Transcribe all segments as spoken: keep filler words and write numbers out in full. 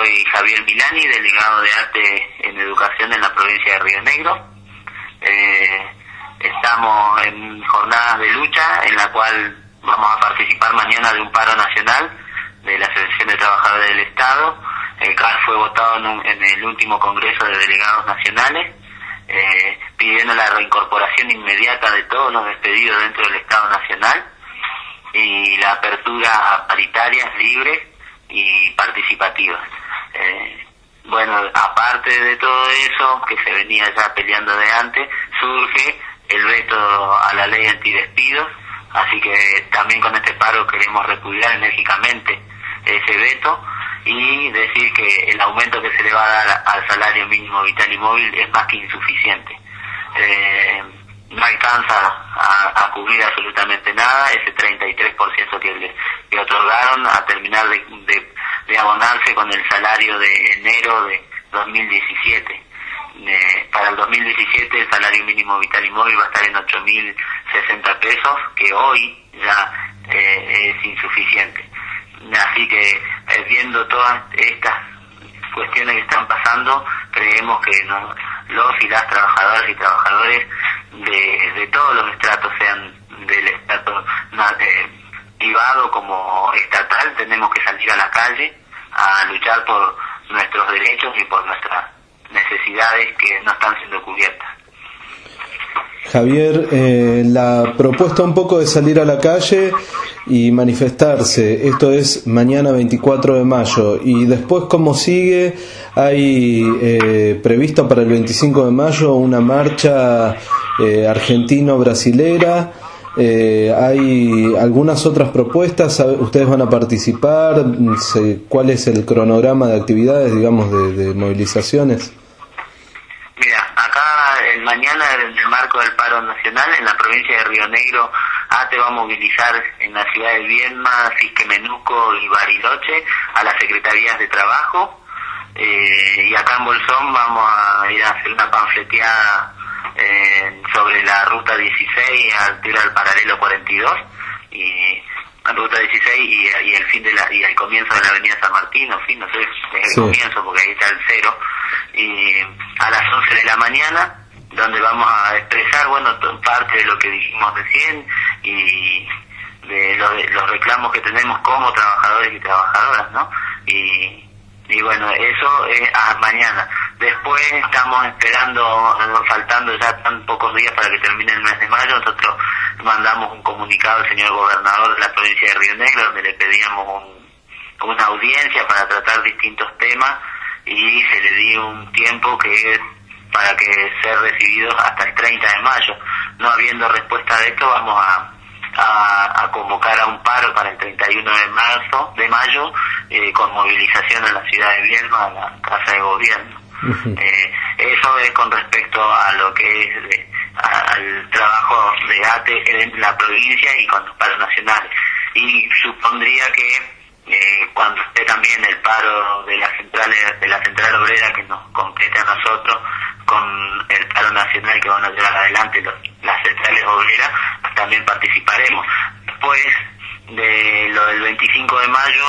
soy Javier Milani, delegado de ATE en Educación en la provincia de Río Negro. Eh, estamos en jornadas de lucha en la cual vamos a participar mañana de un paro nacional de la Asociación de Trabajadores del Estado, el cual fue votado en, un, en el último Congreso de Delegados Nacionales, eh, pidiendo la reincorporación inmediata de todos los despedidos dentro del Estado Nacional y la apertura a paritarias libres y participativas. Eh, bueno, aparte de todo eso, que se venía ya peleando de antes, surge el veto a la ley antidespidos, así que también con este paro queremos repudiar enérgicamente ese veto y decir que el aumento que se le va a dar al salario mínimo vital y móvil es más que insuficiente. Eh, no alcanza a, a cubrir absolutamente nada, ese treinta y tres por ciento que le que otorgaron a terminar de, de, de abonarse con el salario de enero de dos mil diecisiete. Eh, para el dos mil diecisiete el salario mínimo vital y móvil va a estar en ocho mil sesenta pesos, que hoy ya eh, es insuficiente. Así que eh, viendo todas estas cuestiones que están pasando, creemos que no, los y las trabajadoras y trabajadores de, de todos los estratos, sean del estrato eh, privado como estatal, tenemos que salir a la calle a luchar por nuestros derechos y por nuestras necesidades que no están siendo cubiertas. Javier, eh, la propuesta un poco de salir a la calle y manifestarse, esto es mañana veinticuatro de mayo, y después cómo sigue. Hay eh, previsto para el veinticinco de mayo una marcha eh, argentino-brasilera, eh, hay algunas otras propuestas, ustedes van a participar, ¿cuál es el cronograma de actividades, digamos, de, de movilizaciones? Mira, acá el mañana, en el marco del paro nacional, en la provincia de Río Negro, ATE va a movilizar en la ciudad de Viedma, Fisquemenuco y Bariloche a las secretarías de trabajo, eh, y acá en Bolsón vamos a ir a hacer una panfleteada eh, sobre la ruta dieciséis a altura del paralelo cuarenta y dos, y ruta dieciséis y, y el fin de la y el comienzo de la avenida San Martín, o fin, no sé, es el sí. comienzo porque ahí está el cero, y a las once de la mañana, donde vamos a expresar, bueno, parte de lo que dijimos recién y de, lo, de los reclamos que tenemos como trabajadores y trabajadoras, ¿no? Y, y bueno, eso es a mañana. Después estamos esperando, faltando ya tan pocos días para que termine el mes de mayo, nosotros mandamos un comunicado al señor gobernador de la provincia de Río Negro, donde le pedíamos un, una audiencia para tratar distintos temas, y se le dio un tiempo que es para que ser recibidos hasta el treinta de mayo. No habiendo respuesta de esto, vamos a, a, a convocar a un paro para el treinta y uno de marzo, de mayo, eh, con movilización en la ciudad de Viedma, a la Casa de Gobierno. Uh-huh. Eh, eso es con respecto a lo que es de, a, al trabajo de ATE en la provincia y con los paros nacionales. Y supondría que Eh, cuando esté también el paro de las centrales, de la central obrera que nos complete a nosotros con el paro nacional que van a llevar adelante los, las centrales obreras, también participaremos. Después de lo del veinticinco de mayo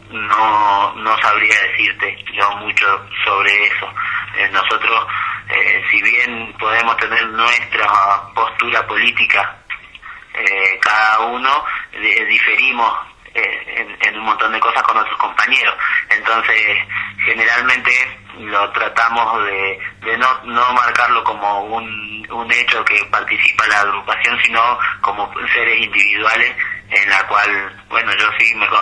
no no sabría decirte yo mucho sobre eso. Eh, nosotros, eh, si bien podemos tener nuestra postura política, eh, cada uno eh, diferimos En, en un montón de cosas con otros compañeros, entonces generalmente lo tratamos de, de no, no marcarlo como un, un hecho que participa la agrupación, sino como seres individuales en la cual, bueno, yo sí me,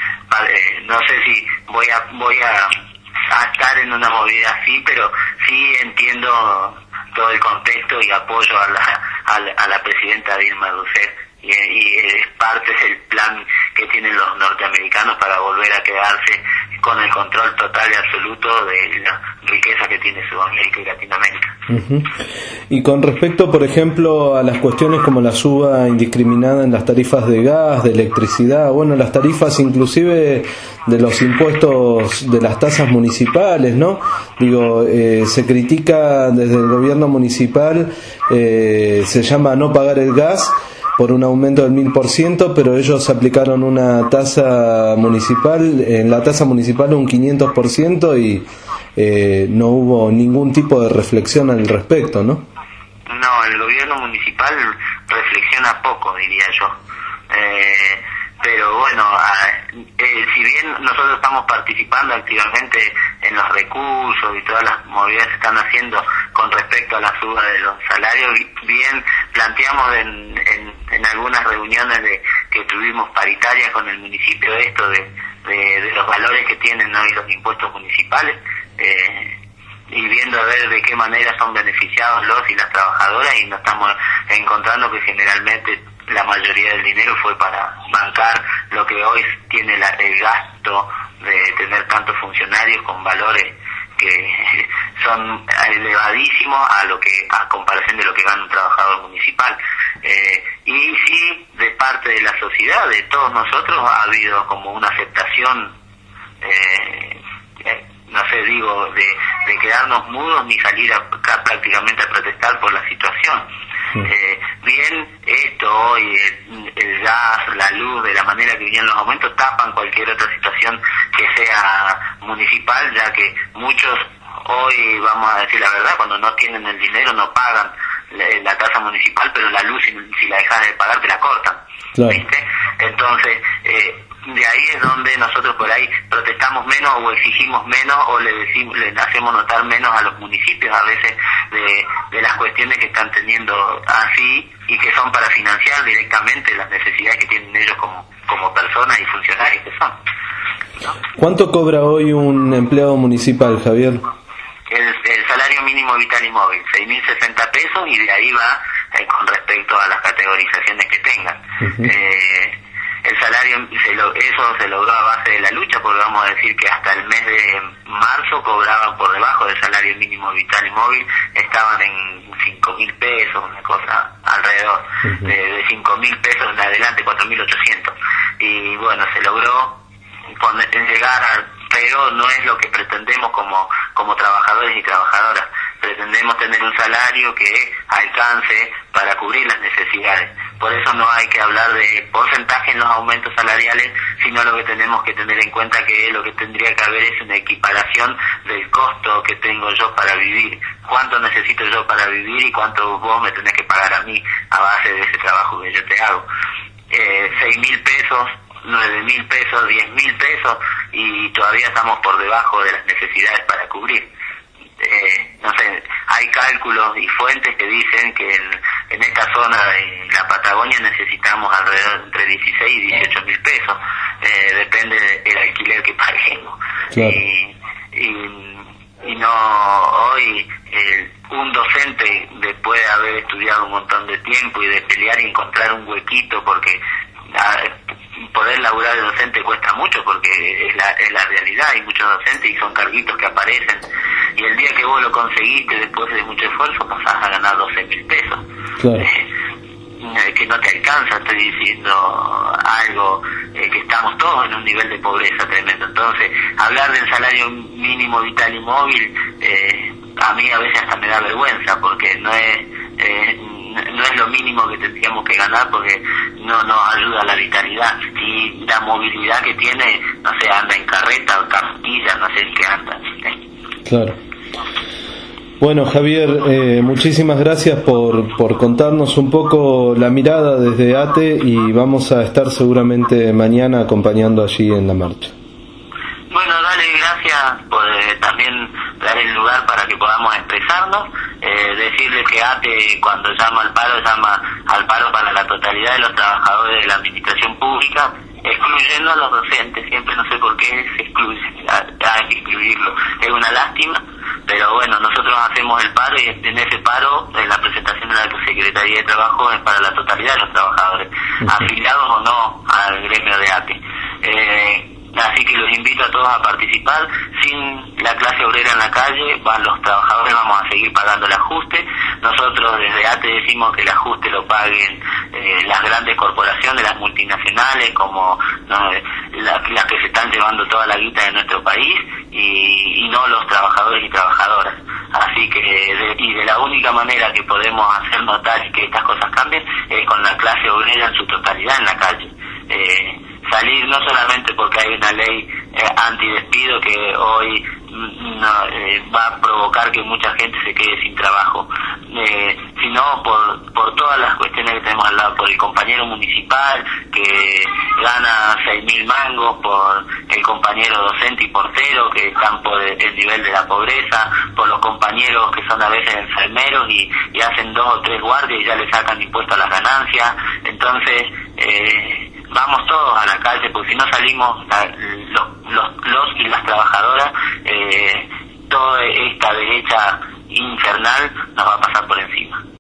eh, no sé si voy a voy a, a estar en una movida así, pero sí entiendo todo el contexto y apoyo a la, a la, a la presidenta Dilma Rousseff, y, y es parte del plan que tienen los norteamericanos para volver a quedarse con el control total y absoluto de la riqueza que tiene Sudamérica y Latinoamérica. Uh-huh. Y con respecto, por ejemplo, a las cuestiones como la suba indiscriminada en las tarifas de gas, de electricidad, bueno, las tarifas inclusive de los impuestos de las tasas municipales, ¿no? Digo, eh, se critica desde el gobierno municipal, eh, se llama no pagar el gas, por un aumento del mil por ciento, pero ellos aplicaron una tasa municipal, en la tasa municipal un quinientos por ciento y eh, no hubo ningún tipo de reflexión al respecto, ¿no? No, el gobierno municipal reflexiona poco, diría yo. Eh, pero bueno, eh, si bien nosotros estamos participando activamente en los recursos y todas las movidas que están haciendo con respecto a la suba de los salarios, bien planteamos en, en, en algunas reuniones de que tuvimos paritarias con el municipio esto de, de, de los valores que tienen hoy los impuestos municipales, eh, y viendo a ver de qué manera son beneficiados los y las trabajadoras, y nos estamos encontrando que generalmente la mayoría del dinero fue para bancar lo que hoy tiene la, el gasto de tener tantos funcionarios con valores que son elevadísimos a lo que a comparación de lo que gana un trabajador municipal. Eh, y sí, de parte de la sociedad, de todos nosotros, ha habido como una aceptación, eh, eh, no sé, digo, de, de quedarnos mudos ni salir a, a, prácticamente a protestar por la situación. Sí. Eh, bien, esto hoy, el, el gas, la luz, de la manera que vienen los aumentos, tapan cualquier otra situación que sea municipal, ya que muchos hoy, vamos a decir la verdad, cuando no tienen el dinero no pagan la, la tasa municipal, pero la luz, si, si la dejas de pagar, te la cortan. Claro. ¿Viste? Entonces, eh, de ahí es donde nosotros por ahí protestamos menos o exigimos menos o le decimos, le hacemos notar menos a los municipios a veces de, de las cuestiones que están teniendo así y que son para financiar directamente las necesidades que tienen ellos como, como personas y funcionarios que son, ¿no? ¿Cuánto cobra hoy un empleado municipal, Javier? El, el salario mínimo vital y móvil, seis mil sesenta pesos, y de ahí va eh, con respecto a las categorizaciones que tengan. Uh-huh. eh, El salario, se lo, eso se logró a base de la lucha, porque vamos a decir que hasta el mes de marzo cobraban por debajo del salario mínimo vital y móvil, estaban en cinco mil pesos, una cosa alrededor, uh-huh. de, de cinco mil pesos en adelante, cuatro mil ochocientos. Y bueno, se logró poner, llegar a, pero no es lo que pretendemos como, como trabajadores y trabajadoras. Pretendemos tener un salario que alcance para cubrir las necesidades. Por eso no hay que hablar de porcentaje en los aumentos salariales, sino lo que tenemos que tener en cuenta que lo que tendría que haber es una equiparación del costo que tengo yo para vivir, cuánto necesito yo para vivir y cuánto vos me tenés que pagar a mí a base de ese trabajo que yo te hago. Eh, seis mil pesos, nueve mil pesos, diez mil pesos, y todavía estamos por debajo de las necesidades para cubrir. Eh, no sé, hay cálculos y fuentes que dicen que en, en esta zona de la Patagonia necesitamos alrededor entre dieciséis y dieciocho mil pesos, eh, depende del alquiler que paguemos. Claro. Y, y, y no, hoy eh, un docente, después de haber estudiado un montón de tiempo y de pelear y encontrar un huequito, porque a, poder laburar de docente cuesta mucho, porque es la, es la realidad, hay muchos docentes y son carguitos que aparecen, y el día que vos lo conseguiste después de mucho esfuerzo pasás a ganar doce mil pesos. Claro. Eh, que no te alcanza, estoy diciendo algo, eh, que estamos todos en un nivel de pobreza tremendo. Entonces, hablar del salario mínimo vital y móvil, eh, a mí a veces hasta me da vergüenza, porque no es eh, no es lo mínimo que tendríamos que ganar, porque no nos ayuda a la vitalidad y la movilidad que tiene, no sé, anda en carreta o carretilla, no sé en qué anda. ¿eh? Claro. Bueno, Javier, eh, muchísimas gracias por, por contarnos un poco la mirada desde ATE, y vamos a estar seguramente mañana acompañando allí en la marcha. Bueno, dale, gracias por eh, también dar el lugar para que podamos expresarnos, eh, decirles que ATE cuando llama al paro, llama al paro para la totalidad de los trabajadores de la administración pública, excluyendo a los docentes. Siempre no sé por qué se excluye, hay que excluirlo, es una lástima, pero bueno, nosotros hacemos el paro, y en ese paro, en la presentación de la Secretaría de Trabajo, es para la totalidad de los trabajadores, uh-huh. afiliados o no al gremio de ATE. Eh, Así que los invito a todos a participar. Sin la clase obrera en la calle, van los trabajadores, vamos a seguir pagando el ajuste. Nosotros desde ATE decimos que el ajuste lo paguen eh, las grandes corporaciones, las multinacionales, como ¿no? las, las que se están llevando toda la guita de nuestro país, y, y no los trabajadores y trabajadoras. Así que de y de la única manera que podemos hacer notar y que estas cosas cambien es con la clase obrera en su totalidad en la calle. Eh, salir no solamente porque hay una ley eh, antidespido que hoy no, eh, va a provocar que mucha gente se quede sin trabajo, eh, sino por, por todas las cuestiones que tenemos al lado, por el compañero municipal que gana seis mil mangos, por el compañero docente y portero que están por el, el nivel de la pobreza, por los compañeros que son a veces enfermeros y, y hacen dos o tres guardias y ya le sacan impuesto a las ganancias. Entonces eh, vamos todos a la calle, porque si no salimos la, los, los, los y las trabajadoras, eh, toda esta derecha infernal nos va a pasar por encima.